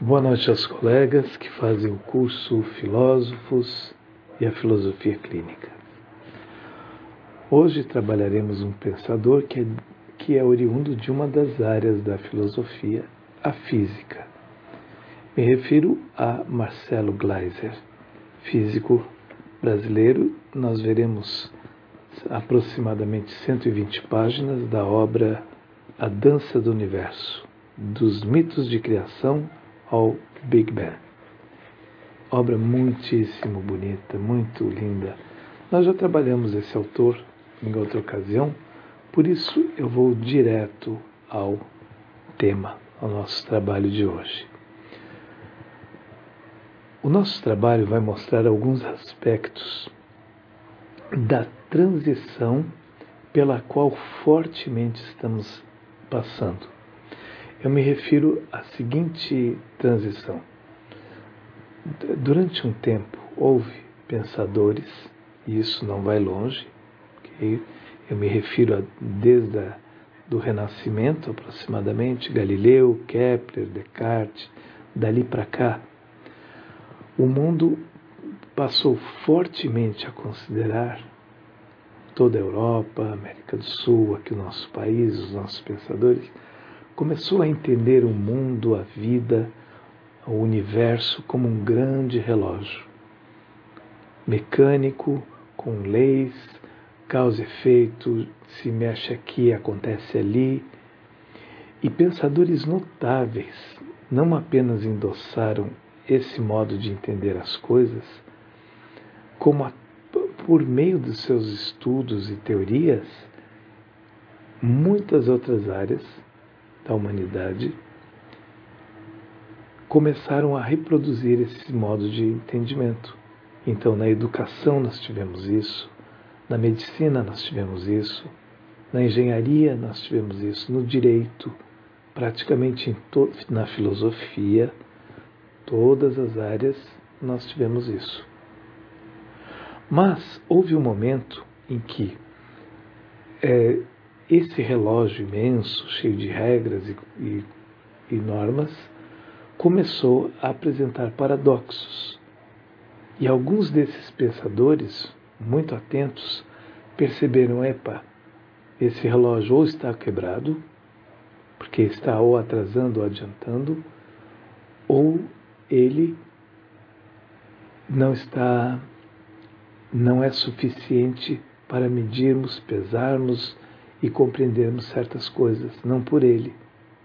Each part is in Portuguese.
Boa noite aos colegas que fazem o curso Filósofos e a Filosofia Clínica. Hoje trabalharemos um pensador que é oriundo de uma das áreas da filosofia, a física. Me refiro a Marcelo Gleiser, físico brasileiro. Nós veremos aproximadamente 120 páginas da obra A Dança do Universo, dos mitos de criação ao Big Bang. Obra muitíssimo bonita, muito linda. Nós já trabalhamos esse autor em outra ocasião, por isso eu vou direto ao tema, ao nosso trabalho de hoje. O nosso trabalho vai mostrar alguns aspectos da transição pela qual fortemente estamos passando. Eu me refiro à seguinte transição. Durante um tempo houve pensadores, e isso não vai longe, okay? Eu me refiro desde do Renascimento aproximadamente, Galileu, Kepler, Descartes, dali para cá, o mundo passou fortemente a considerar toda a Europa, América do Sul, aqui o nosso país, os nossos pensadores, começou a entender o mundo, a vida, o universo como um grande relógio mecânico, com leis, causa e efeito, se mexe aqui, acontece ali. E pensadores notáveis não apenas endossaram esse modo de entender as coisas, como por meio dos seus estudos e teorias, muitas outras áreas da humanidade começaram a reproduzir esse modo de entendimento. Então, na educação nós tivemos isso, na medicina nós tivemos isso, na engenharia nós tivemos isso, no direito, praticamente na filosofia, todas as áreas nós tivemos isso. Mas houve um momento em que esse relógio imenso, cheio de regras e normas, começou a apresentar paradoxos. E alguns desses pensadores, muito atentos, perceberam, esse relógio ou está quebrado, porque está ou atrasando ou adiantando, ou ele não é suficiente para medirmos, pesarmos e compreendermos certas coisas, não por ele.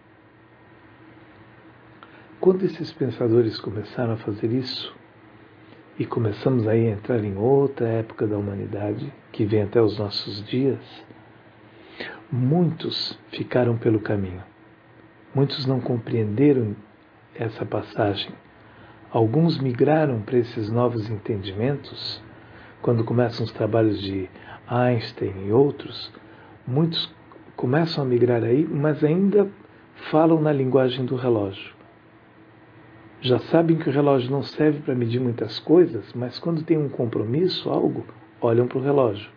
Quando esses pensadores começaram a fazer isso, e começamos aí a entrar em outra época da humanidade, que vem até os nossos dias, muitos ficaram pelo caminho. Muitos não compreenderam essa passagem. Alguns migraram para esses novos entendimentos. Quando começam os trabalhos de Einstein e outros, muitos começam a migrar aí, mas ainda falam na linguagem do relógio. Já sabem que o relógio não serve para medir muitas coisas, mas quando tem um compromisso, algo, olham para o relógio.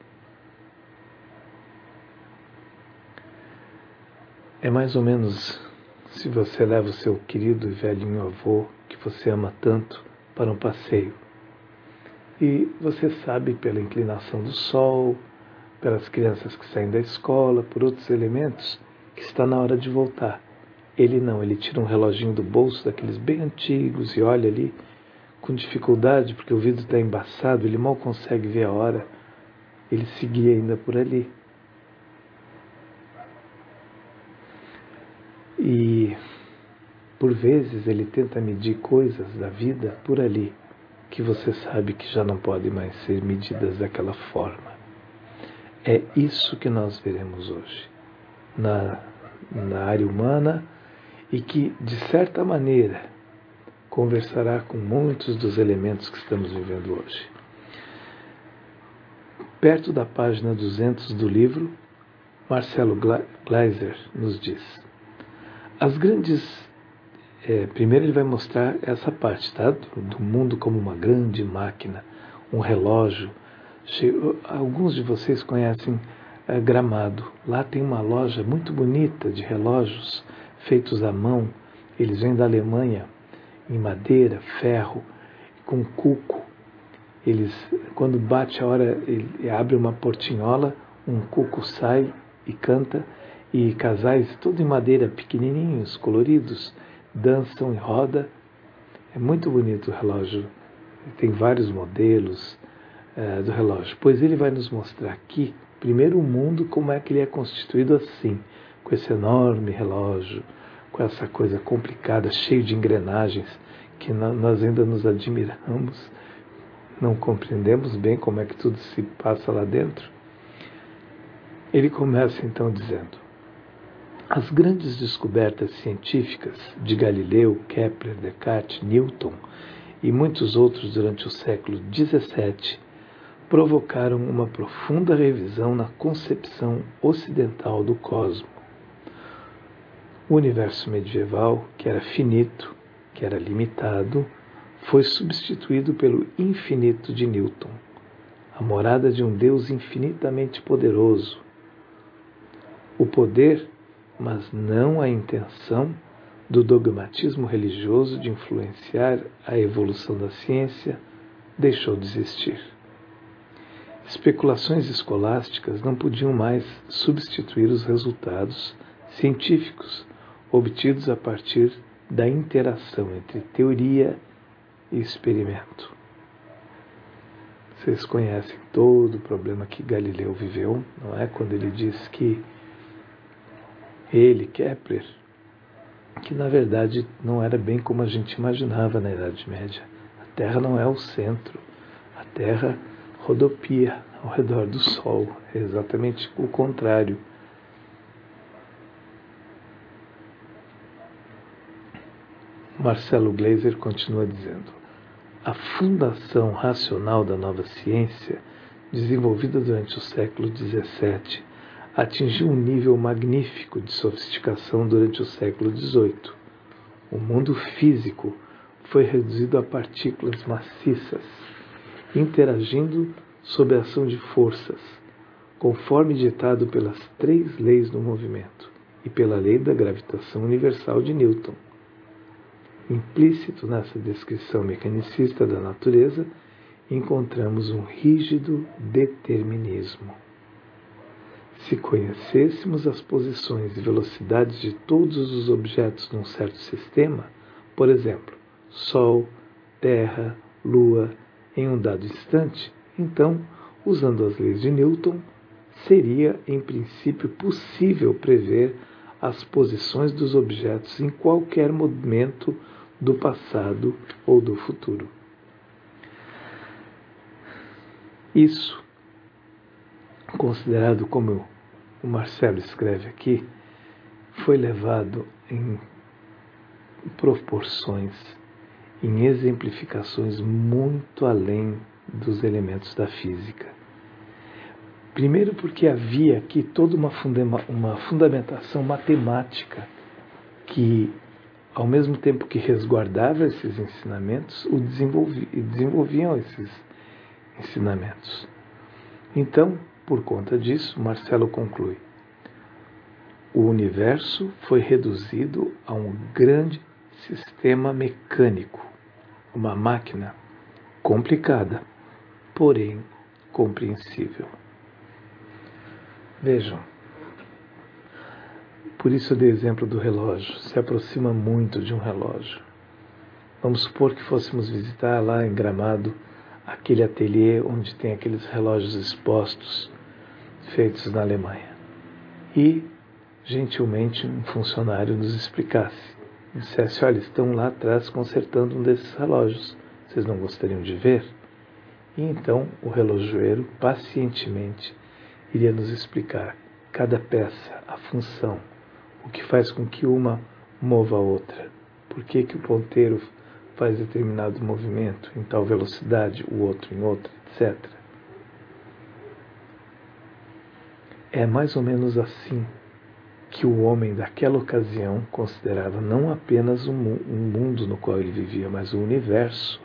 É mais ou menos se você leva o seu querido e velhinho avô, que você ama tanto, para um passeio. E você sabe pela inclinação do sol, pelas crianças que saem da escola, por outros elementos, que está na hora de voltar. Ele não, ele tira um reloginho do bolso, daqueles bem antigos, e olha ali com dificuldade, porque o vidro está embaçado, ele mal consegue ver a hora. Ele seguia ainda por ali. E, por vezes, ele tenta medir coisas da vida por ali, que você sabe que já não podem mais ser medidas daquela forma. É isso que nós veremos hoje, na área humana, e que, de certa maneira, conversará com muitos dos elementos que estamos vivendo hoje. Perto da página 200 do livro, Marcelo Gleiser nos diz: as grandes... primeiro ele vai mostrar essa parte, tá? Do mundo como uma grande máquina, um relógio. Alguns de vocês conhecem Gramado. Lá tem uma loja muito bonita de relógios feitos à mão. Eles vêm da Alemanha em madeira, ferro, com cuco. Eles, quando bate a hora, ele abre uma portinhola, um cuco sai e canta, e casais, tudo em madeira, pequenininhos, coloridos, dançam em roda. É muito bonito o relógio. Tem vários modelos do relógio. Pois ele vai nos mostrar aqui, primeiro o mundo, como é que ele é constituído assim, com esse enorme relógio, com essa coisa complicada, cheio de engrenagens, que nós ainda nos admiramos, não compreendemos bem como é que tudo se passa lá dentro. Ele começa então dizendo: as grandes descobertas científicas de Galileu, Kepler, Descartes, Newton e muitos outros durante o século XVII provocaram uma profunda revisão na concepção ocidental do cosmo. O universo medieval, que era finito, que era limitado, foi substituído pelo infinito de Newton, a morada de um Deus infinitamente poderoso. O poder, mas não a intenção, do dogmatismo religioso de influenciar a evolução da ciência, deixou de existir. Especulações escolásticas não podiam mais substituir os resultados científicos obtidos a partir da interação entre teoria e experimento. Vocês conhecem todo o problema que Galileu viveu, não é? Quando ele diz que ele, Kepler, que na verdade não era bem como a gente imaginava na Idade Média. A Terra não é o centro, a Terra rodopia ao redor do Sol, é exatamente o contrário. Marcelo Gleiser continua dizendo: a fundação racional da nova ciência, desenvolvida durante o século XVII, atingiu um nível magnífico de sofisticação durante o século XVIII. O mundo físico foi reduzido a partículas maciças, interagindo sob a ação de forças, conforme ditado pelas 3 leis do movimento e pela lei da gravitação universal de Newton. Implícito nessa descrição mecanicista da natureza, encontramos um rígido determinismo. Se conhecêssemos as posições e velocidades de todos os objetos num certo sistema, por exemplo, Sol, Terra, Lua, em um dado instante, então, usando as leis de Newton, seria, em princípio, possível prever as posições dos objetos em qualquer momento do passado ou do futuro. Isso, considerado como o Marcelo escreve aqui, foi levado em proporções, em exemplificações muito além dos elementos da física. Primeiro porque havia aqui toda uma fundamentação matemática que, ao mesmo tempo que resguardava esses ensinamentos, desenvolviam esses ensinamentos. Então, por conta disso, Marcelo conclui: o universo foi reduzido a um grande sistema mecânico, uma máquina complicada, porém compreensível. Vejam, por isso eu dei exemplo do relógio, se aproxima muito de um relógio. Vamos supor que fôssemos visitar lá em Gramado aquele ateliê onde tem aqueles relógios expostos, feitos na Alemanha. E, gentilmente, um funcionário nos explicasse, dissesse: olha, estão lá atrás consertando um desses relógios, vocês não gostariam de ver? E então o relojoeiro, pacientemente, iria nos explicar cada peça, a função, o que faz com que uma mova a outra, por que o ponteiro faz determinado movimento em tal velocidade, o outro em outra, etc. É mais ou menos assim que o homem daquela ocasião considerava não apenas um mundo no qual ele vivia, mas o universo.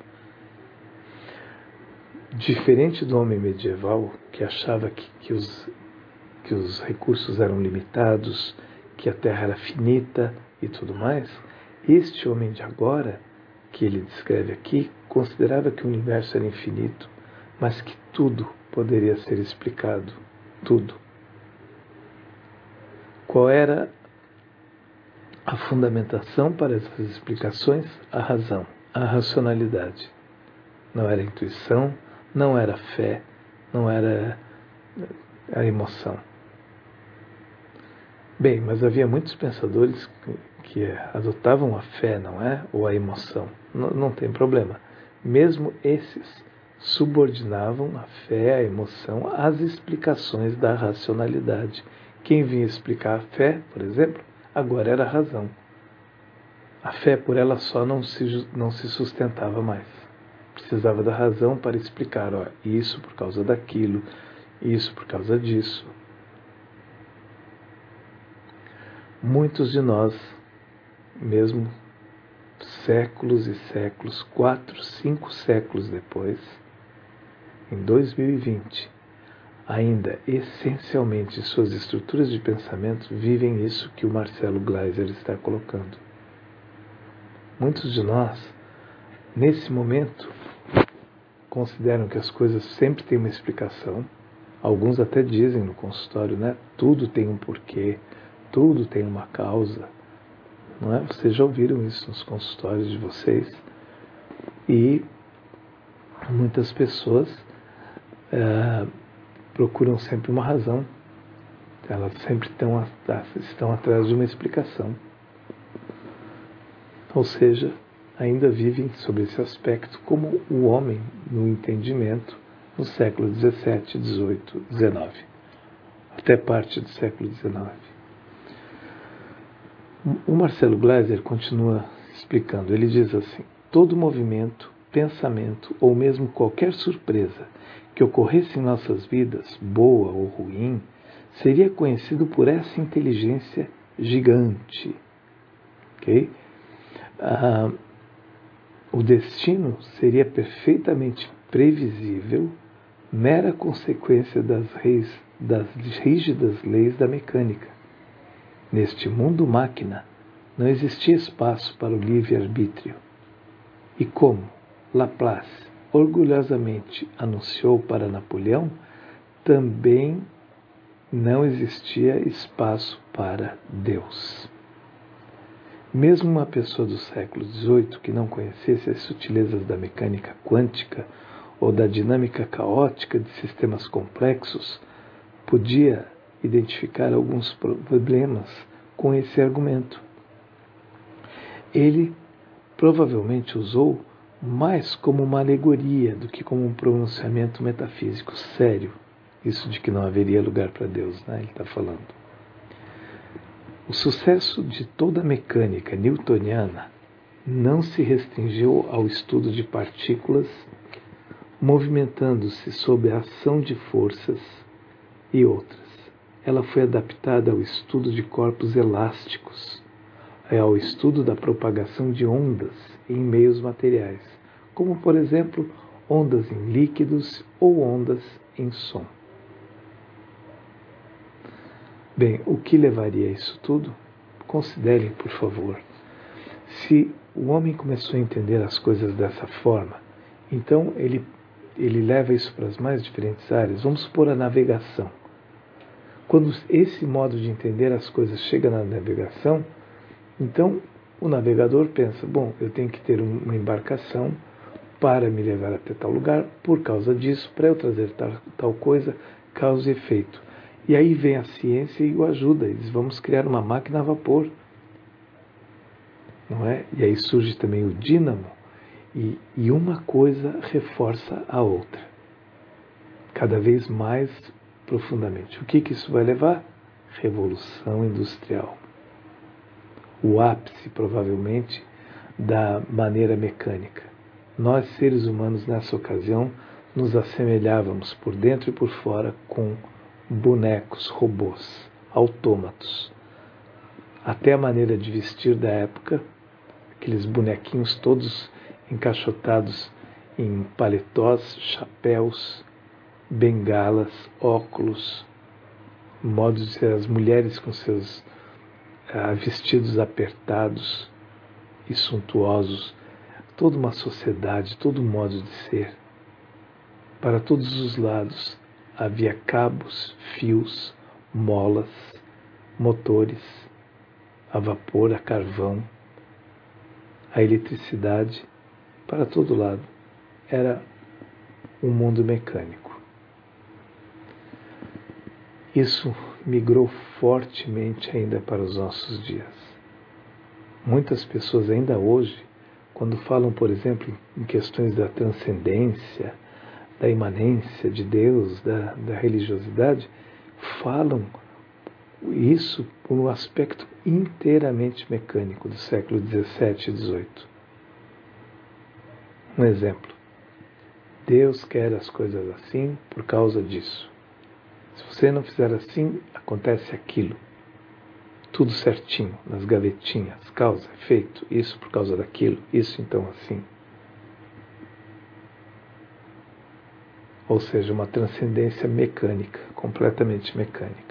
Diferente do homem medieval, que achava que os recursos eram limitados, que a terra era finita e tudo mais, este homem de agora, que ele descreve aqui, considerava que o universo era infinito, mas que tudo poderia ser explicado. Tudo. Qual era a fundamentação para essas explicações? A razão, a racionalidade. Não era intuição, não era fé, não era a emoção. Bem, mas havia muitos pensadores que adotavam a fé, não é? Ou a emoção. Não tem problema. Mesmo esses subordinavam a fé, a emoção, às explicações da racionalidade. Quem vinha explicar a fé, por exemplo, agora era a razão. A fé por ela só não se sustentava mais. Precisava da razão para explicar, isso por causa daquilo, isso por causa disso. Muitos de nós, mesmo séculos e séculos, 4, 5 séculos depois, em 2020, ainda essencialmente suas estruturas de pensamento vivem isso que o Marcelo Gleiser está colocando. Muitos de nós, nesse momento, consideram que as coisas sempre têm uma explicação. Alguns até dizem no consultório, né? Tudo tem um porquê, tudo tem uma causa. Não é? Vocês já ouviram isso nos consultórios de vocês? E muitas pessoas procuram sempre uma razão. Elas sempre estão atrás de uma explicação. Ou seja, ainda vivem sobre esse aspecto como o homem no entendimento no século XVII, XVIII, XIX, até parte do século XIX. O Marcelo Gleiser continua explicando. Ele diz assim: todo movimento, pensamento ou mesmo qualquer surpresa que ocorresse em nossas vidas, boa ou ruim, seria conhecido por essa inteligência gigante. Ok? O destino seria perfeitamente previsível, mera consequência das rígidas leis da mecânica. Neste mundo máquina, não existia espaço para o livre-arbítrio. E como Laplace orgulhosamente anunciou para Napoleão, também não existia espaço para Deus. Mesmo uma pessoa do século XVIII que não conhecesse as sutilezas da mecânica quântica ou da dinâmica caótica de sistemas complexos, podia identificar alguns problemas com esse argumento. Ele provavelmente usou mais como uma alegoria do que como um pronunciamento metafísico sério. Isso de que não haveria lugar para Deus, né? Ele está falando. O sucesso de toda a mecânica newtoniana não se restringiu ao estudo de partículas movimentando-se sob a ação de forças e outras. Ela foi adaptada ao estudo de corpos elásticos, ao estudo da propagação de ondas em meios materiais, como, por exemplo, ondas em líquidos ou ondas em som. Bem, o que levaria a isso tudo? Considerem, por favor. Se o homem começou a entender as coisas dessa forma, então ele leva isso para as mais diferentes áreas. Vamos supor a navegação. Quando esse modo de entender as coisas chega na navegação, então o navegador pensa, bom, eu tenho que ter uma embarcação para me levar até tal lugar, por causa disso, para eu trazer tal coisa, causa e efeito. E aí vem a ciência e o ajuda. Eles vamos criar uma máquina a vapor. Não é? E aí surge também o dínamo. E uma coisa reforça a outra. Cada vez mais profundamente. O que isso vai levar? Revolução industrial. O ápice, provavelmente, da maneira mecânica. Nós, seres humanos, nessa ocasião, nos assemelhávamos por dentro e por fora com bonecos, robôs, autômatos. Até a maneira de vestir da época, aqueles bonequinhos todos encaixotados em paletós, chapéus, bengalas, óculos, modos de ser as mulheres com seus vestidos apertados e suntuosos, toda uma sociedade, todo um modo de ser. Para todos os lados havia cabos, fios, molas, motores, a vapor, a carvão, a eletricidade, para todo lado. Era um mundo mecânico. Isso migrou fortemente ainda para os nossos dias. Muitas pessoas ainda hoje, quando falam, por exemplo, em questões da transcendência, da imanência de Deus, da religiosidade, falam isso por um aspecto inteiramente mecânico do século XVII e XVIII. Um exemplo. Deus quer as coisas assim por causa disso. Se você não fizer assim, acontece aquilo. Tudo certinho, nas gavetinhas, causa, efeito, isso por causa daquilo, isso então assim. Ou seja, uma transcendência mecânica, completamente mecânica.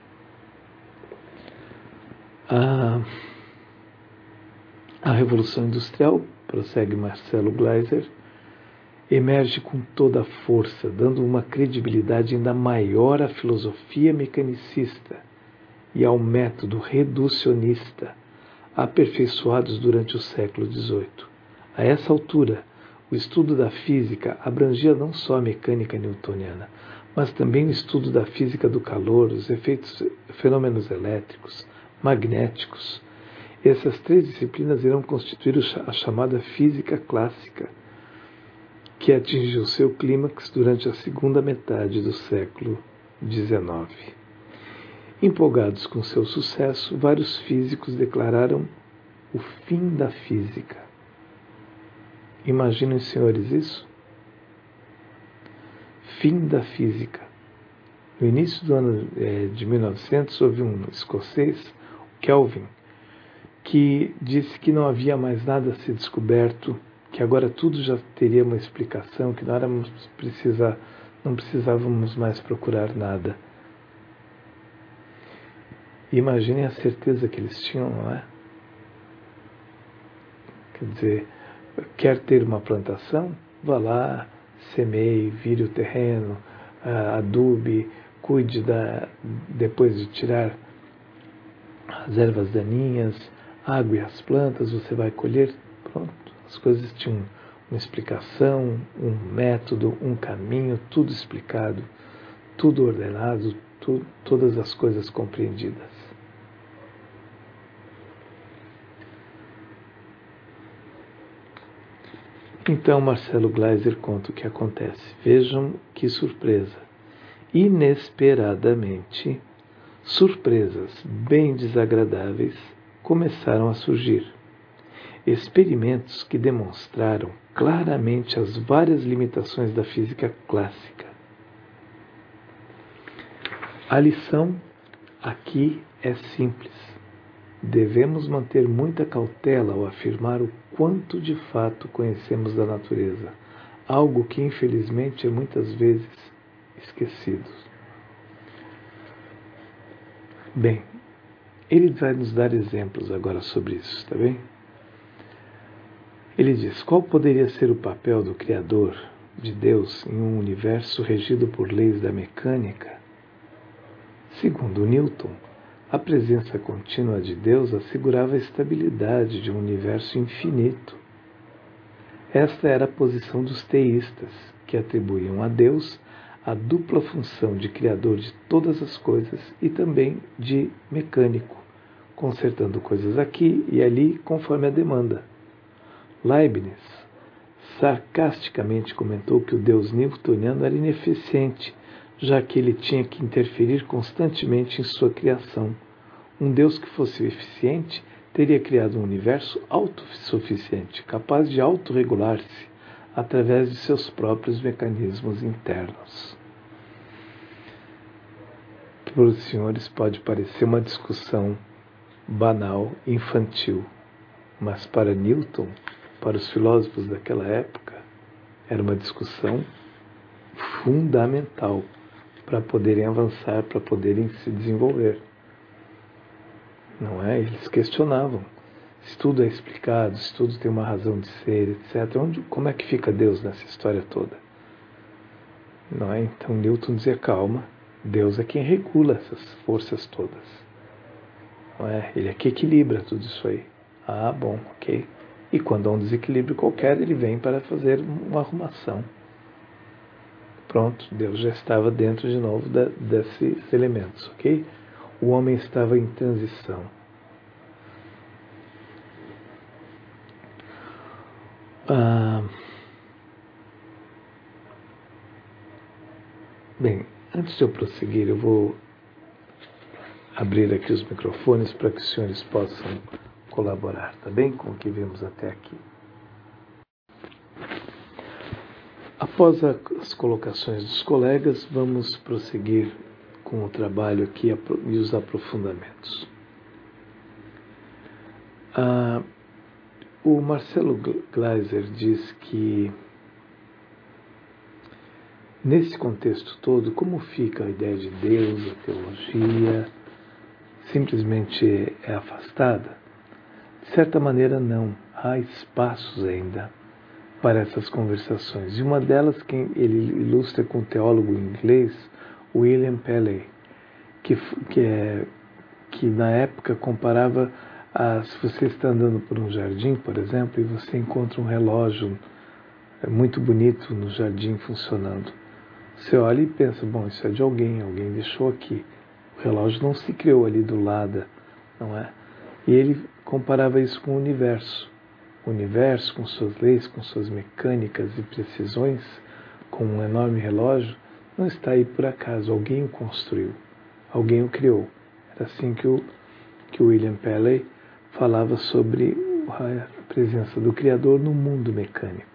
A Revolução Industrial, prossegue Marcelo Gleiser, emerge com toda a força, dando uma credibilidade ainda maior à filosofia mecanicista e ao método reducionista, aperfeiçoados durante o século XVIII. A essa altura, o estudo da física abrangia não só a mecânica newtoniana, mas também o estudo da física do calor, os fenômenos elétricos, magnéticos. Essas três disciplinas irão constituir a chamada física clássica, que atingiu seu clímax durante a segunda metade do século XIX. Empolgados com seu sucesso, vários físicos declararam o fim da física. Imaginem, senhores, isso? Fim da física. No início do ano de 1900, houve um escocês, Kelvin, que disse que não havia mais nada a ser descoberto, que agora tudo já teria uma explicação, que não precisávamos mais procurar nada. Imaginem a certeza que eles tinham, não é? Quer dizer, quer ter uma plantação? Vá lá, semeie, vire o terreno, adube, cuide depois de tirar as ervas daninhas, ague as plantas, você vai colher. Pronto, as coisas tinham uma explicação, um método, um caminho, tudo explicado, tudo ordenado, todas as coisas compreendidas. Então Marcelo Gleiser conta o que acontece. Vejam que surpresa. Inesperadamente, surpresas bem desagradáveis começaram a surgir. Experimentos que demonstraram claramente as várias limitações da física clássica. A lição aqui é simples. Devemos manter muita cautela ao afirmar o quanto de fato conhecemos da natureza, algo que infelizmente é muitas vezes esquecido. Bem, ele vai nos dar exemplos agora sobre isso, está bem? Ele diz: qual poderia ser o papel do Criador, de Deus, em um universo regido por leis da mecânica? Segundo Newton, a presença contínua de Deus assegurava a estabilidade de um universo infinito. Esta era a posição dos teístas, que atribuíam a Deus a dupla função de criador de todas as coisas e também de mecânico, consertando coisas aqui e ali conforme a demanda. Leibniz sarcasticamente comentou que o Deus newtoniano era ineficiente, já que ele tinha que interferir constantemente em sua criação. Um Deus que fosse eficiente teria criado um universo autossuficiente, capaz de autorregular-se através de seus próprios mecanismos internos. Para os senhores pode parecer uma discussão banal, infantil, mas para Newton, para os filósofos daquela época, era uma discussão fundamental para poderem avançar, para poderem se desenvolver. Não é? Eles questionavam se tudo é explicado, se tudo tem uma razão de ser, etc., como é que fica Deus nessa história toda? Não é? Então Newton dizia, calma, Deus é quem regula essas forças todas. Não é? Ele é que equilibra tudo isso aí. Ah, bom, ok. E quando há um desequilíbrio qualquer, ele vem para fazer uma arrumação. Pronto, Deus já estava dentro de novo desses elementos, ok? O homem estava em transição. Bem, antes de eu prosseguir, eu vou abrir aqui os microfones para que os senhores possam colaborar, tá bem? Com o que vimos até aqui. Após as colocações dos colegas, vamos prosseguir com o trabalho aqui e os aprofundamentos. O Marcelo Gleiser diz que, nesse contexto todo, como fica a ideia de Deus, a teologia, simplesmente é afastada? De certa maneira, não. Há espaços ainda para essas conversações. E uma delas, que ele ilustra com o teólogo inglês, William Paley, que na época comparava se você está andando por um jardim, por exemplo, e você encontra um relógio muito bonito no jardim funcionando. Você olha e pensa, bom, isso é de alguém deixou aqui. O relógio não se criou ali do lado, não é? E ele comparava isso com o universo. O universo, com suas leis, com suas mecânicas e precisões, com um enorme relógio, não está aí por acaso. Alguém o construiu, alguém o criou. Era assim que o William Paley falava sobre a presença do Criador no mundo mecânico.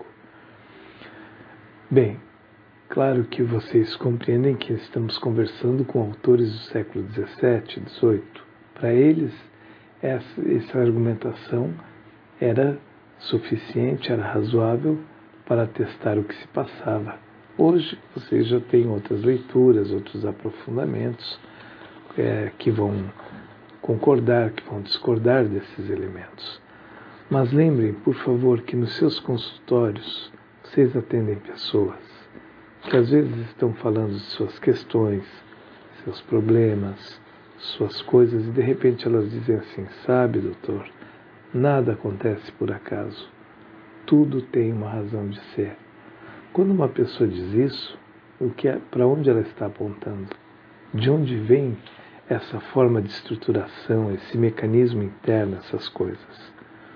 Bem, claro que vocês compreendem que estamos conversando com autores do século XVII, XVIII. Para eles, essa argumentação era suficiente, era razoável para atestar o que se passava. Hoje, vocês já têm outras leituras, outros aprofundamentos que vão concordar, que vão discordar desses elementos. Mas lembrem, por favor, que nos seus consultórios vocês atendem pessoas que às vezes estão falando de suas questões, seus problemas, suas coisas, e de repente elas dizem assim, sabe, doutor, nada acontece por acaso. Tudo tem uma razão de ser. Quando uma pessoa diz isso, para onde ela está apontando? De onde vem essa forma de estruturação, esse mecanismo interno, essas coisas?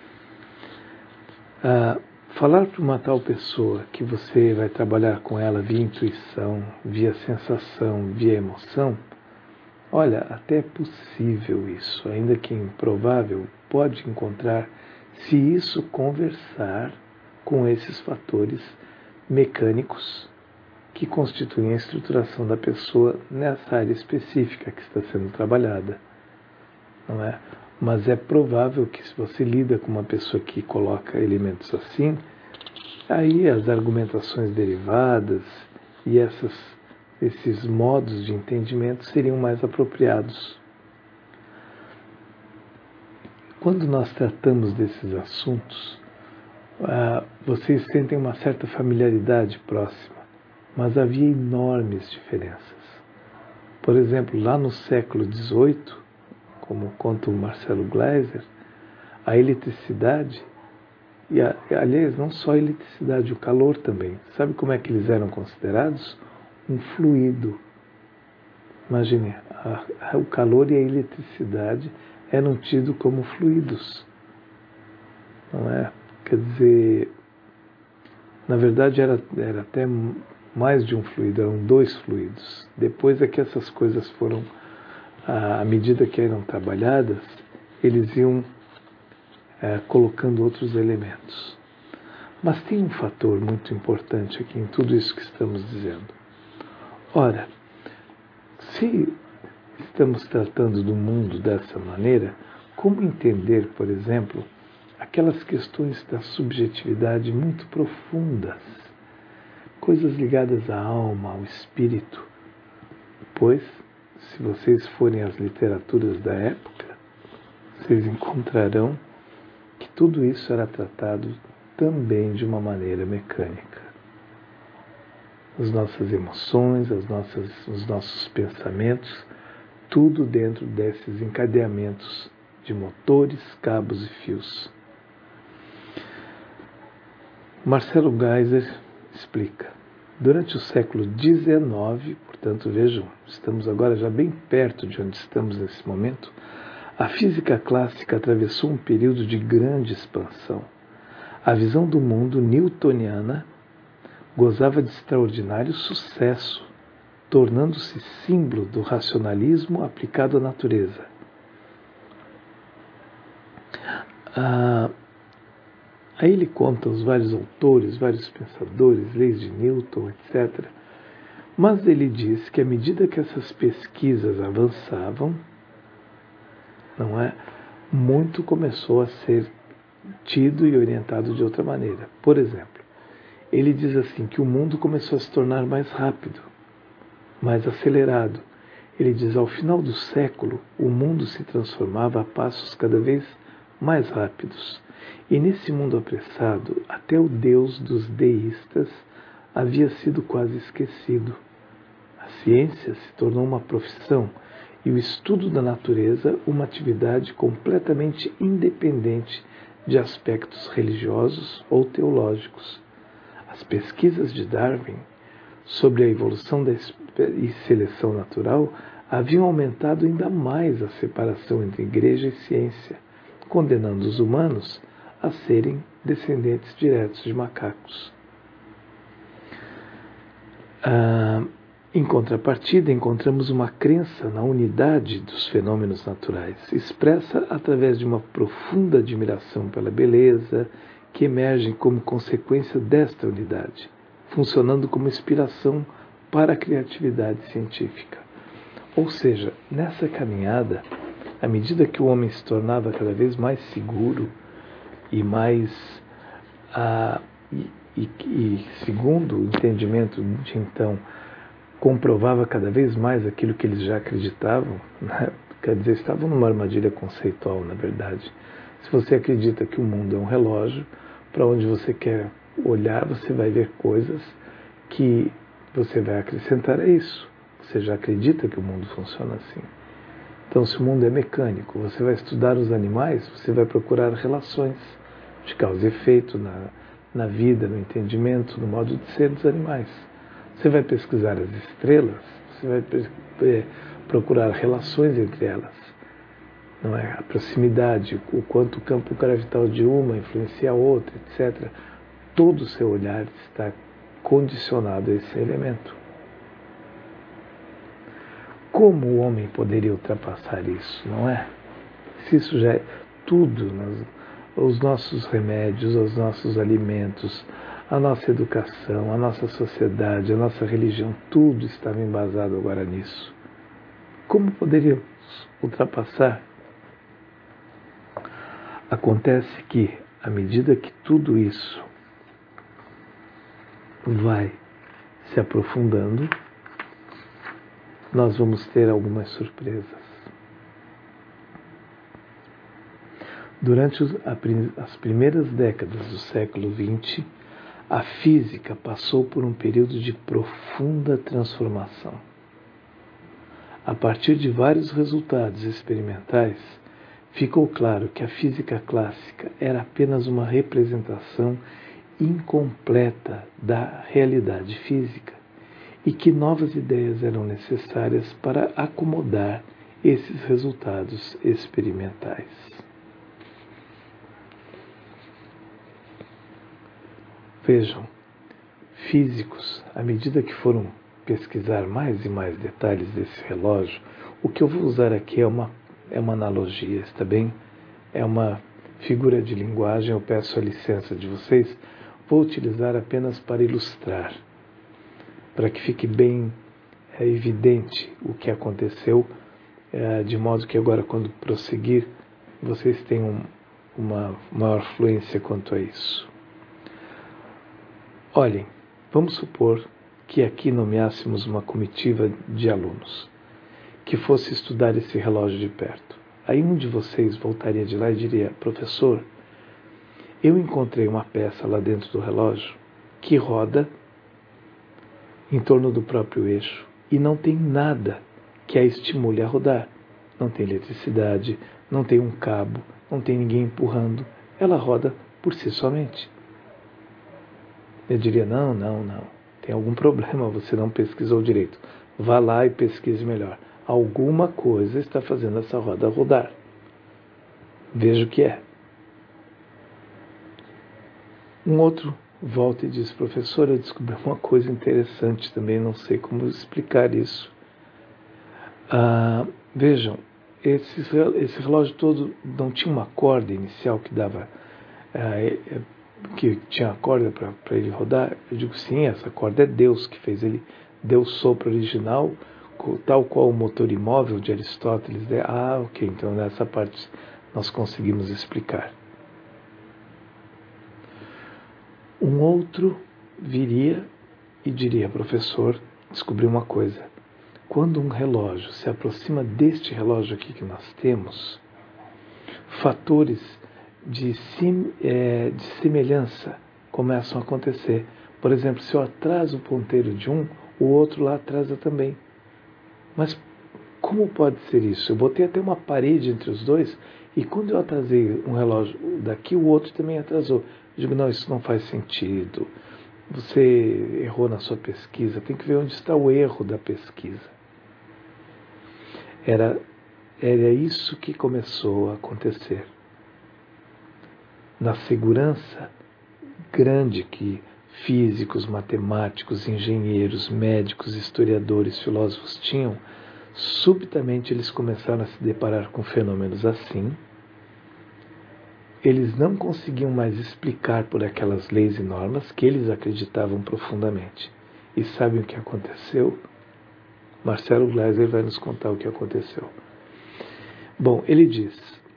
Falar para uma tal pessoa que você vai trabalhar com ela via intuição, via sensação, via emoção, olha, até é possível isso, ainda que improvável, pode encontrar se isso conversar com esses fatores mecânicos que constituem a estruturação da pessoa nessa área específica que está sendo trabalhada, não é? Mas é provável que se você lida com uma pessoa que coloca elementos assim, aí as argumentações derivadas e esses modos de entendimento seriam mais apropriados. Quando nós tratamos desses assuntos, vocês sentem uma certa familiaridade próxima, mas havia enormes diferenças. Por exemplo, lá no século XVIII, como conta o Marcelo Gleiser, a eletricidade, aliás, não só a eletricidade, o calor também. Sabe como é que eles eram considerados? Um fluido. Imagine, o calor e a eletricidade eram tidos como fluidos. Não é? Quer dizer, na verdade era até mais de um fluido, eram dois fluidos. Depois é que essas coisas foram, à medida que eram trabalhadas, eles iam colocando outros elementos. Mas tem um fator muito importante aqui em tudo isso que estamos dizendo. Ora, se estamos tratando do mundo dessa maneira, como entender, por exemplo, aquelas questões da subjetividade muito profundas, coisas ligadas à alma, ao espírito? Pois, se vocês forem às literaturas da época, vocês encontrarão tudo isso era tratado também de uma maneira mecânica. As nossas emoções, os nossos pensamentos, tudo dentro desses encadeamentos de motores, cabos e fios. Marcelo Gleiser explica. Durante o século XIX, portanto, vejam, estamos agora já bem perto de onde estamos nesse momento, a física clássica atravessou um período de grande expansão. A visão do mundo newtoniana gozava de extraordinário sucesso, tornando-se símbolo do racionalismo aplicado à natureza. Aí ele conta os vários autores, vários pensadores, leis de Newton, etc. Mas ele diz que à medida que essas pesquisas avançavam, muito começou a ser tido e orientado de outra maneira. Por exemplo, ele diz assim que o mundo começou a se tornar mais rápido, mais acelerado. Ele diz, ao final do século, o mundo se transformava a passos cada vez mais rápidos. E nesse mundo apressado, até o Deus dos deístas havia sido quase esquecido. A ciência se tornou uma profissão e o estudo da natureza uma atividade completamente independente de aspectos religiosos ou teológicos. As pesquisas de Darwin sobre a evolução e seleção natural haviam aumentado ainda mais a separação entre igreja e ciência, condenando os humanos a serem descendentes diretos de macacos. Em contrapartida, encontramos uma crença na unidade dos fenômenos naturais, expressa através de uma profunda admiração pela beleza, que emerge como consequência desta unidade, funcionando como inspiração para a criatividade científica. Ou seja, nessa caminhada, à medida que o homem se tornava cada vez mais seguro e mais, segundo o entendimento de então, comprovava cada vez mais aquilo que eles já acreditavam, quer dizer, estavam numa armadilha conceitual, na verdade. Se você acredita que o mundo é um relógio, para onde você quer olhar, você vai ver coisas que você vai acrescentar a isso. Você já acredita que o mundo funciona assim. Então, se o mundo é mecânico, você vai estudar os animais, você vai procurar relações de causa e efeito na vida, no entendimento, no modo de ser dos animais. Você vai pesquisar as estrelas, você vai procurar relações entre elas. Não é? A proximidade, o quanto o campo gravital de uma influencia a outra, etc. Todo o seu olhar está condicionado a esse elemento. Como o homem poderia ultrapassar isso, não é? Se isso já é tudo, os nossos remédios, os nossos alimentos, a nossa educação, a nossa sociedade, a nossa religião, tudo estava embasado agora nisso. Como poderíamos ultrapassar? Acontece que, à medida que tudo isso vai se aprofundando, nós vamos ter algumas surpresas. Durante as primeiras décadas do século XX, a física passou por um período de profunda transformação. A partir de vários resultados experimentais, ficou claro que a física clássica era apenas uma representação incompleta da realidade física e que novas ideias eram necessárias para acomodar esses resultados experimentais. Vejam, físicos, à medida que foram pesquisar mais e mais detalhes desse relógio, o que eu vou usar aqui é uma analogia, está bem? É uma figura de linguagem, eu peço a licença de vocês, vou utilizar apenas para ilustrar, para que fique bem evidente o que aconteceu, de modo que agora, quando prosseguir, vocês tenham uma maior fluência quanto a isso. Olhem, vamos supor que aqui nomeássemos uma comitiva de alunos que fosse estudar esse relógio de perto. Aí um de vocês voltaria de lá e diria: professor, Eu encontrei uma peça lá dentro do relógio que roda em torno do próprio eixo e não tem nada que a estimule a rodar. Não tem eletricidade, não tem um cabo, não tem ninguém empurrando. Ela roda por si somente. Eu diria, não. Tem algum problema, você não pesquisou direito. Vá lá e pesquise melhor. Alguma coisa está fazendo essa roda rodar. Veja o que é. Um outro volta e diz, professor, eu descobri uma coisa interessante também, não sei como explicar isso. Vejam, esse relógio todo não tinha uma corda inicial que dava, que tinha a corda para ele rodar? Eu digo, sim, essa corda é Deus que fez, ele deu o sopro original, tal qual o motor imóvel de Aristóteles. Ok, então nessa parte nós conseguimos explicar. Um outro viria e diria, professor, descobri uma coisa. Quando um relógio se aproxima deste relógio aqui que nós temos, fatores de semelhança começam a acontecer. Por exemplo, se eu atraso o ponteiro de um, o outro lá atrasa também. Mas como pode ser isso? Eu botei até uma parede entre os dois e quando eu atrasei um relógio daqui, o outro também atrasou. Eu digo, não, isso não faz sentido. Você errou na sua pesquisa, tem que ver onde está o erro da pesquisa. Era isso que começou a acontecer. Na segurança grande que físicos, matemáticos, engenheiros, médicos, historiadores, filósofos tinham, subitamente eles começaram a se deparar com fenômenos assim. Eles não conseguiam mais explicar por aquelas leis e normas que eles acreditavam profundamente. E sabem o que aconteceu? Marcelo Gleiser vai nos contar o que aconteceu. Bom, ele diz,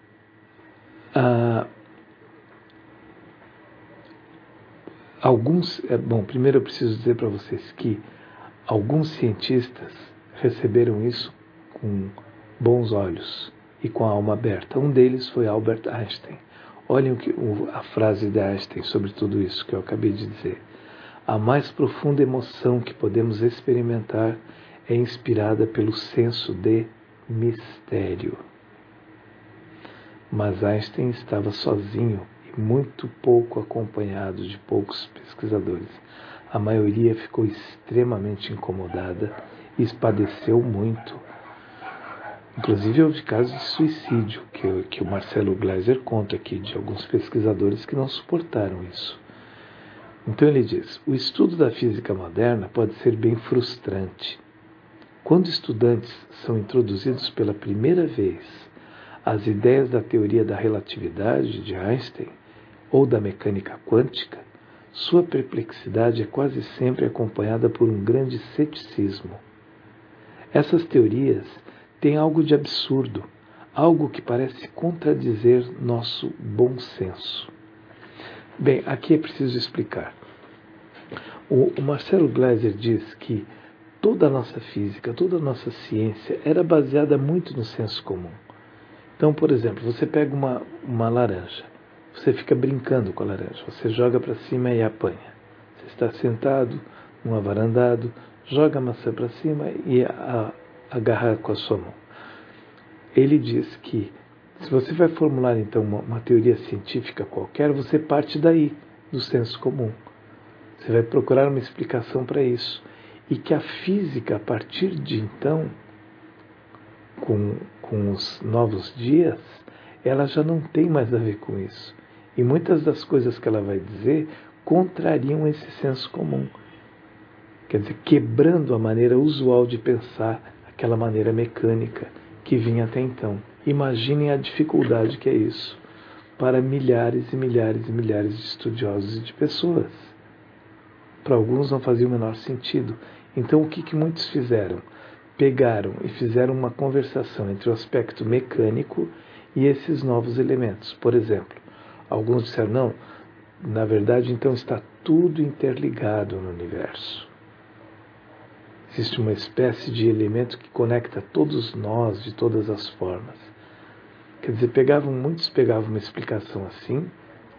primeiro eu preciso dizer para vocês que alguns cientistas receberam isso com bons olhos e com a alma aberta. Um deles foi Albert Einstein. Olhem a frase de Einstein sobre tudo isso que eu acabei de dizer. A mais profunda emoção que podemos experimentar é inspirada pelo senso de mistério. Mas Einstein estava sozinho e muito pouco acompanhado de poucos pesquisadores. A maioria ficou extremamente incomodada e padeceu muito. Inclusive houve casos de suicídio, que o Marcelo Gleiser conta aqui, de alguns pesquisadores que não suportaram isso. Então ele diz, o estudo da física moderna pode ser bem frustrante. Quando estudantes são introduzidos pela primeira vez às ideias da teoria da relatividade de Einstein ou da mecânica quântica, sua perplexidade é quase sempre acompanhada por um grande ceticismo. Essas teorias têm algo de absurdo, algo que parece contradizer nosso bom senso. Bem, aqui é preciso explicar. O Marcelo Gleiser diz que toda a nossa física, toda a nossa ciência era baseada muito no senso comum. Então, por exemplo, você pega uma laranja, você fica brincando com a laranja, você joga para cima e apanha. Você está sentado num avarandado, joga a maçã para cima e agarra com a sua mão. Ele diz que se você vai formular então uma teoria científica qualquer, você parte daí, do senso comum. Você vai procurar uma explicação para isso. E que a física, a partir de então, com os novos dias, ela já não tem mais a ver com isso. E muitas das coisas que ela vai dizer contrariam esse senso comum. Quer dizer, quebrando a maneira usual de pensar, aquela maneira mecânica que vinha até então. Imaginem a dificuldade que é isso para milhares e milhares e milhares de estudiosos e de pessoas. Para alguns não fazia o menor sentido. Então o que muitos fizeram? Pegaram e fizeram uma conversação entre o aspecto mecânico e esses novos elementos. Por exemplo, alguns disseram, não, na verdade então está tudo interligado no universo. Existe uma espécie de elemento que conecta todos nós de todas as formas. Quer dizer, muitos pegavam uma explicação assim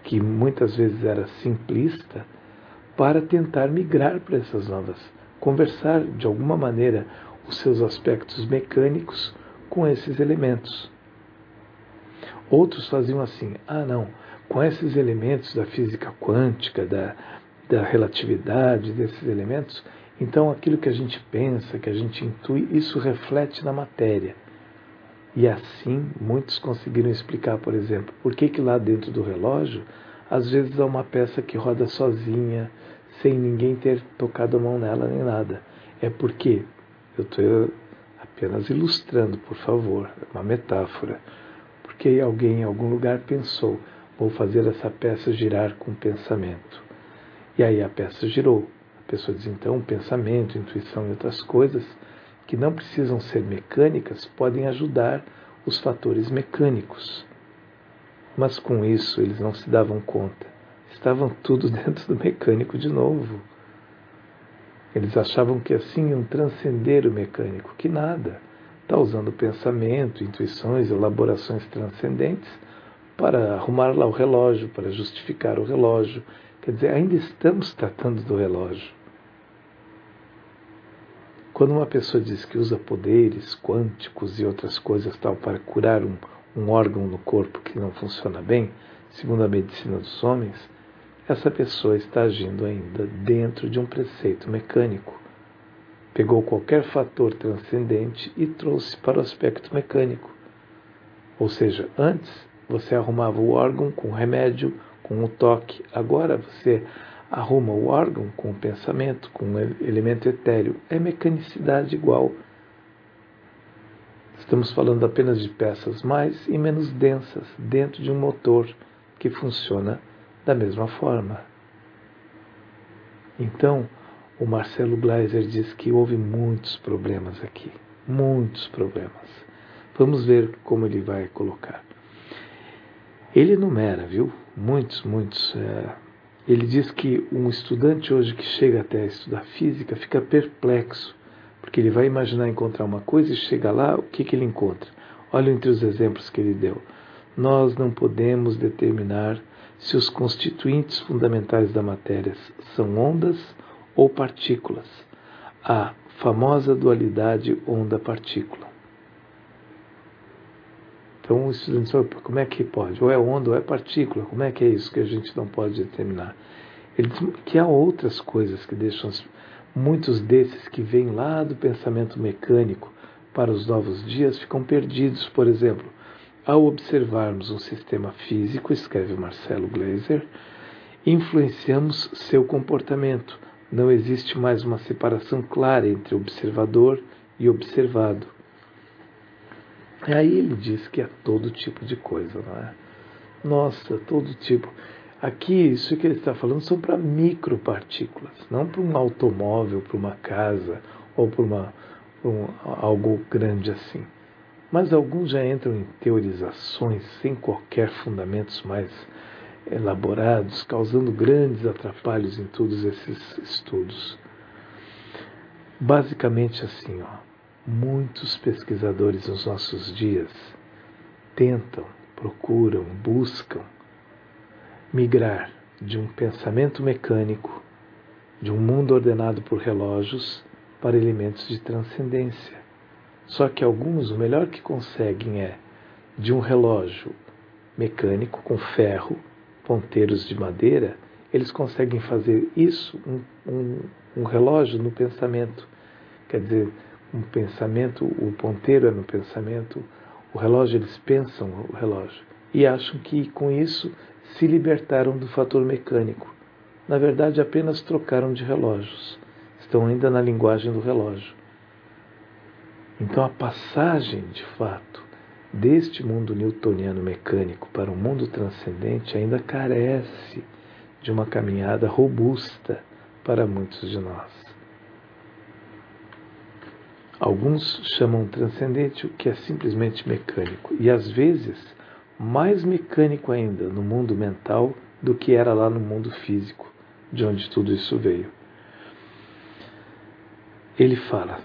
que muitas vezes era simplista, para tentar migrar para essas novas, conversar de alguma maneira os seus aspectos mecânicos com esses elementos. Outros faziam assim, não, com esses elementos da física quântica, da relatividade desses elementos, então aquilo que a gente pensa, que a gente intui, isso reflete na matéria. E assim muitos conseguiram explicar, por exemplo, por que lá dentro do relógio, às vezes há uma peça que roda sozinha, sem ninguém ter tocado a mão nela nem nada. É porque, eu estou apenas ilustrando, por favor, é uma metáfora, porque alguém em algum lugar pensou, vou fazer essa peça girar com pensamento. E aí a peça girou. A pessoa diz, então, pensamento, intuição e outras coisas que não precisam ser mecânicas podem ajudar os fatores mecânicos. Mas com isso eles não se davam conta. Estavam tudo dentro do mecânico de novo. Eles achavam que assim iam transcender o mecânico, que nada. Está usando pensamento, intuições, elaborações transcendentes para arrumar lá o relógio, para justificar o relógio. Quer dizer, ainda estamos tratando do relógio. Quando uma pessoa diz que usa poderes quânticos e outras coisas tal para curar um órgão no corpo que não funciona bem, segundo a medicina dos homens, essa pessoa está agindo ainda dentro de um preceito mecânico. Pegou qualquer fator transcendente e trouxe para o aspecto mecânico. Ou seja, antes você arrumava o órgão com o remédio, com o toque. Agora você arruma o órgão com o pensamento, com o elemento etéreo. É mecanicidade igual. Estamos falando apenas de peças mais e menos densas dentro de um motor que funciona da mesma forma. Então, o Marcelo Gleiser diz que houve muitos problemas aqui. Muitos problemas. Vamos ver como ele vai colocar. Ele enumera, viu? Muitos. Ele diz que um estudante hoje que chega até a estudar física fica perplexo, porque ele vai imaginar encontrar uma coisa e chega lá, o que ele encontra? Olha entre os exemplos que ele deu. Nós não podemos determinar se os constituintes fundamentais da matéria são ondas ou partículas. A famosa dualidade onda-partícula. Então o estudante sabe, como é que pode? Ou é onda ou é partícula, como é que é isso que a gente não pode determinar? Ele diz que há outras coisas que deixam muitos desses que vêm lá do pensamento mecânico para os novos dias ficam perdidos. Por exemplo, ao observarmos um sistema físico, escreve Marcelo Gleiser, influenciamos seu comportamento. Não existe mais uma separação clara entre observador e observado. E aí ele diz que é todo tipo de coisa, não é? Nossa, todo tipo. Aqui, isso que ele está falando são para micropartículas, não para um automóvel, para uma casa ou para algo grande assim. Mas alguns já entram em teorizações sem qualquer fundamentos mais elaborados, causando grandes atrapalhos em todos esses estudos. Basicamente assim, muitos pesquisadores nos nossos dias tentam, procuram, buscam migrar de um pensamento mecânico, de um mundo ordenado por relógios, para elementos de transcendência. Só que alguns, o melhor que conseguem é de um relógio mecânico com ferro, ponteiros de madeira, eles conseguem fazer isso, um relógio no pensamento. Quer dizer, um pensamento, o ponteiro é no pensamento, o relógio, eles pensam o relógio e acham que com isso se libertaram do fator mecânico. Na verdade, apenas trocaram de relógios. Estão ainda na linguagem do relógio. Então, a passagem, de fato, deste mundo newtoniano mecânico para um mundo transcendente ainda carece de uma caminhada robusta para muitos de nós. Alguns chamam transcendente o que é simplesmente mecânico, e às vezes mais mecânico ainda no mundo mental do que era lá no mundo físico, de onde tudo isso veio. Ele fala,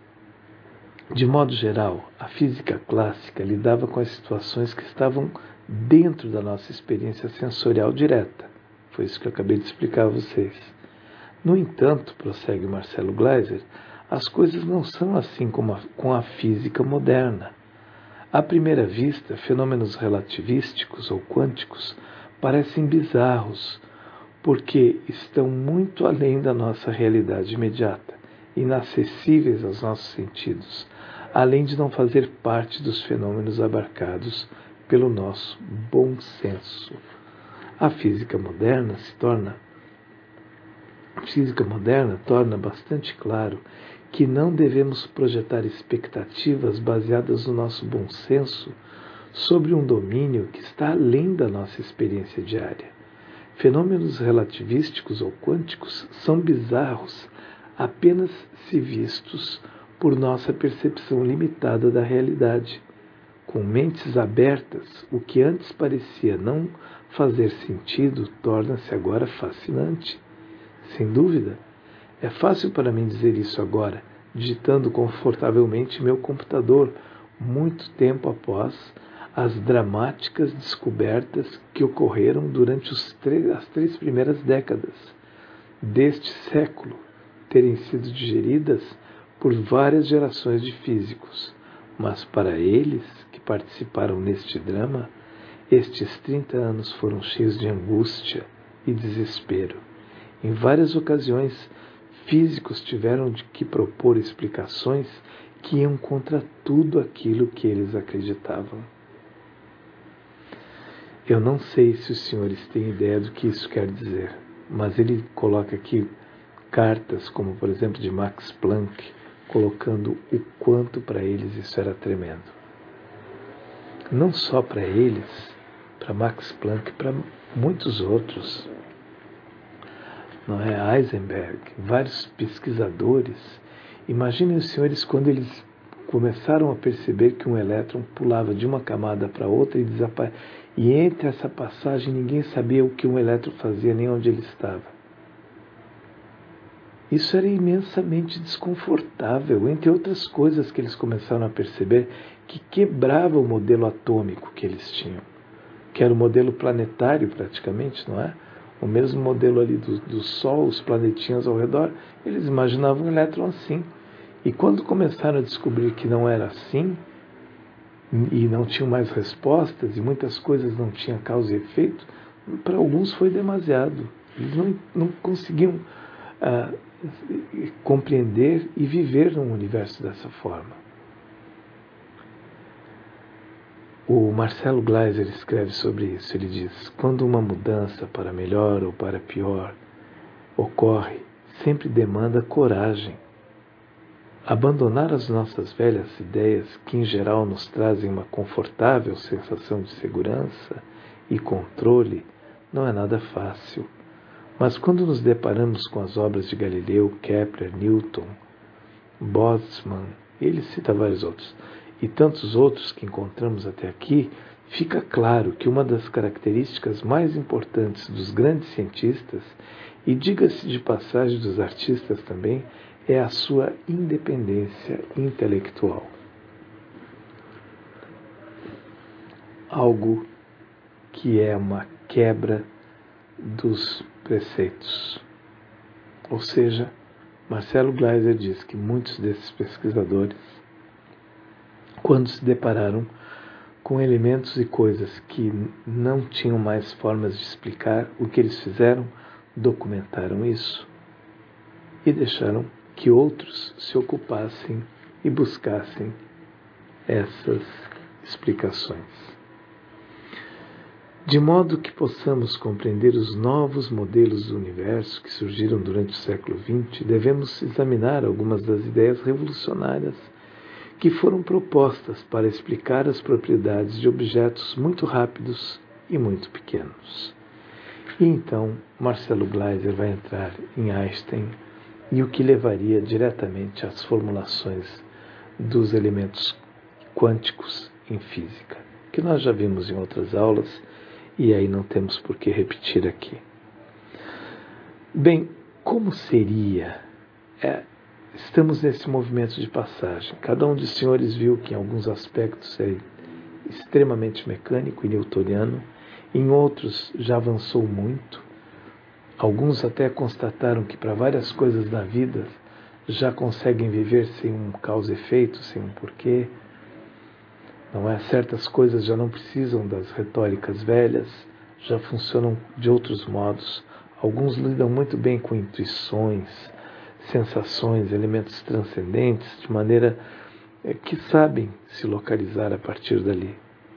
de modo geral, a física clássica lidava com as situações que estavam dentro da nossa experiência sensorial direta. Foi isso que eu acabei de explicar a vocês. No entanto, prossegue Marcelo Gleiser, as coisas não são assim com a física moderna. À primeira vista, fenômenos relativísticos ou quânticos parecem bizarros, porque estão muito além da nossa realidade imediata, inacessíveis aos nossos sentidos, além de não fazer parte dos fenômenos abarcados pelo nosso bom senso. A física moderna torna bastante claro que não devemos projetar expectativas baseadas no nosso bom senso sobre um domínio que está além da nossa experiência diária. Fenômenos relativísticos ou quânticos são bizarros apenas se vistos por nossa percepção limitada da realidade. Com mentes abertas, o que antes parecia não fazer sentido torna-se agora fascinante. Sem dúvida, é fácil para mim dizer isso agora, digitando confortavelmente meu computador, muito tempo após as dramáticas descobertas que ocorreram durante as 3 primeiras décadas deste século terem sido digeridas por várias gerações de físicos. Mas para eles que participaram neste drama, estes 30 anos foram cheios de angústia e desespero. Em várias ocasiões, físicos tiveram de que propor explicações que iam contra tudo aquilo que eles acreditavam. Eu não sei se os senhores têm ideia do que isso quer dizer, mas ele coloca aqui cartas, como por exemplo de Max Planck, colocando o quanto para eles isso era tremendo. Não só para eles, para Max Planck, para muitos outros. Não é? Heisenberg, vários pesquisadores. Imaginem os senhores quando eles começaram a perceber que um elétron pulava de uma camada para outra e desaparecia. E entre essa passagem ninguém sabia o que um elétron fazia nem onde ele estava. Isso era imensamente desconfortável, entre outras coisas que eles começaram a perceber que quebrava o modelo atômico que eles tinham, que era o modelo planetário praticamente, não é? O mesmo modelo ali do Sol, os planetinhas ao redor, eles imaginavam o elétron assim. E quando começaram a descobrir que não era assim, e não tinham mais respostas, e muitas coisas não tinham causa e efeito, para alguns foi demasiado. Eles não conseguiam compreender e viver num universo dessa forma. O Marcelo Gleiser escreve sobre isso. Ele diz: quando uma mudança para melhor ou para pior ocorre, sempre demanda coragem. Abandonar as nossas velhas ideias, que em geral nos trazem uma confortável sensação de segurança e controle, não é nada fácil. Mas quando nos deparamos com as obras de Galileu, Kepler, Newton, Boltzmann, ele cita vários outros, e tantos outros que encontramos até aqui, fica claro que uma das características mais importantes dos grandes cientistas, e diga-se de passagem dos artistas também, é a sua independência intelectual. Algo que é uma quebra dos preceitos. Ou seja, Marcelo Gleiser diz que muitos desses pesquisadores, quando se depararam com elementos e coisas que não tinham mais formas de explicar, o que eles fizeram? Documentaram isso e deixaram que outros se ocupassem e buscassem essas explicações. De modo que possamos compreender os novos modelos do universo que surgiram durante o século XX, devemos examinar algumas das ideias revolucionárias que foram propostas para explicar as propriedades de objetos muito rápidos e muito pequenos. E então, Marcelo Gleiser vai entrar em Einstein e o que levaria diretamente às formulações dos elementos quânticos em física, que nós já vimos em outras aulas e aí não temos por que repetir aqui. Bem, como seria? Estamos nesse movimento de passagem. Cada um dos senhores viu que em alguns aspectos extremamente mecânico e newtoniano, em outros já avançou muito. Alguns até constataram que para várias coisas da vida já conseguem viver sem um causa-efeito, sem um porquê. Não é? Certas coisas já não precisam das retóricas velhas, já funcionam de outros modos. Alguns lidam muito bem com intuições, sensações, elementos transcendentes, de maneira que sabem se localizar a partir dali.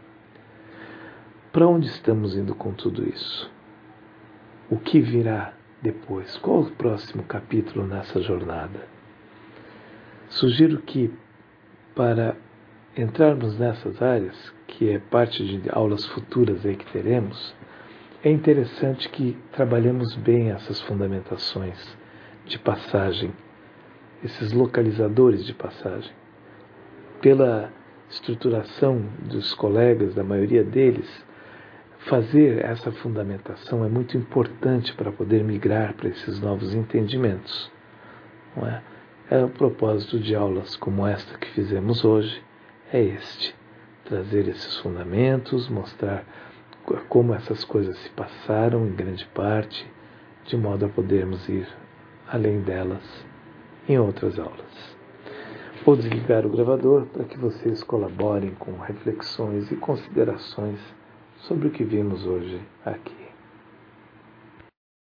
Para onde estamos indo com tudo isso? O que virá depois? Qual o próximo capítulo nessa jornada? Sugiro que, para entrarmos nessas áreas, que é parte de aulas futuras aí que teremos, é interessante que trabalhemos bem essas fundamentações de passagem, esses localizadores de passagem. Pela estruturação dos colegas, da maioria deles, fazer essa fundamentação é muito importante para poder migrar para esses novos entendimentos. Não é? O propósito de aulas como esta que fizemos hoje é este: trazer esses fundamentos, mostrar como essas coisas se passaram em grande parte, de modo a podermos ir além delas em outras aulas. Vou desligar o gravador para que vocês colaborem com reflexões e considerações sobre o que vimos hoje aqui.